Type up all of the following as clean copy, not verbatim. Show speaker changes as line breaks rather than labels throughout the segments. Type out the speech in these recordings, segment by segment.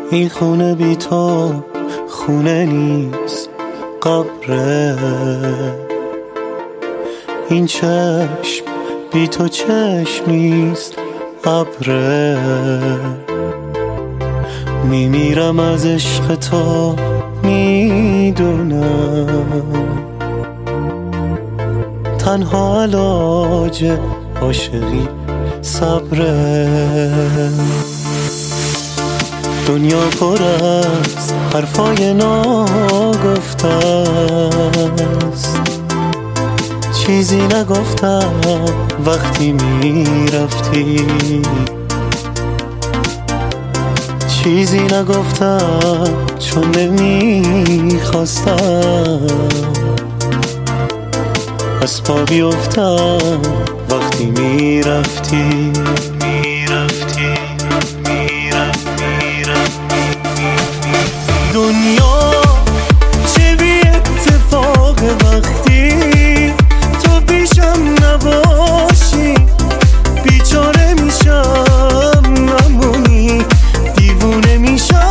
این خونه بی تو خونه نیست، قبره. این چشم بی تو چشمیست، ابره. میمیرم از عشق تو، میدونم تنها علاج عاشقی صبره. دنیا پر از حرفای ناگفته است، چیزی نگفتم وقتی میرفتی، چیزی نگفتم چون نمیخواستم از پا بیفتم وقتی میرفتی. دنیا چه بی اتفاق وقتی تو پیشم نباشی، بیچاره میشم نمونی، دیوونه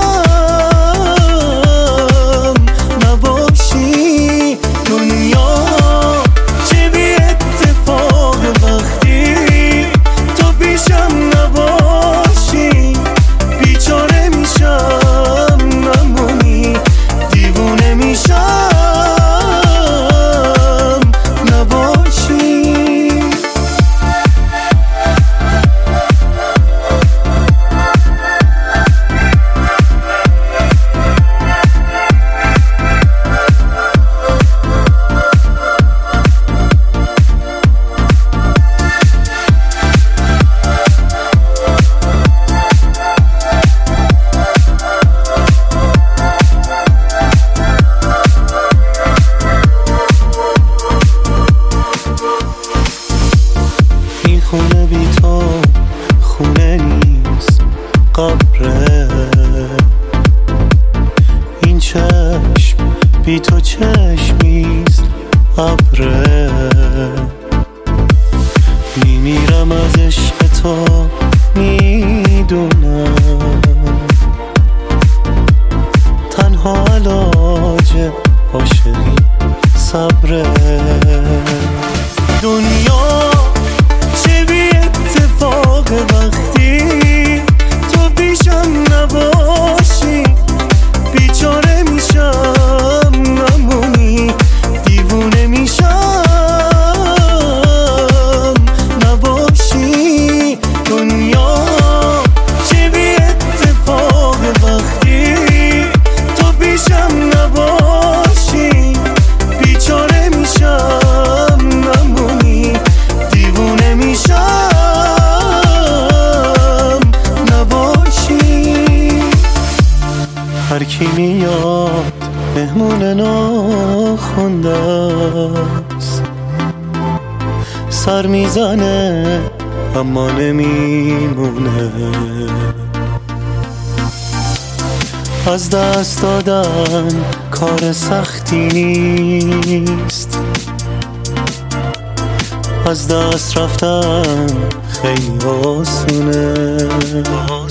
میشم نباشی. دنیا چه بی اتفاق وقتی تو پیشم نباشی، بیچاره میشم خونه بی تو خونه نیست، قبره. این چشم بی تو چشمیست، ابره. میمیرم از عشق تو، میدونم تنها علاج عاشقی صبره. دنیا چه بی اتفاق وقتی تو پیشم نباشی، بیچاره میشم نمونی، دیوونه میشم نباشی. دنیا چه بی اتفاق وقتی تو پیشم نباشی، بیچاره میشم نمونی، دیوونه میشم نباشی. هر کی میاد مهمون ناخونده است، سر میزنه اما نمیمونه. از دست دادن کار سختی نیست، از دست رفتن خیلی آسونه.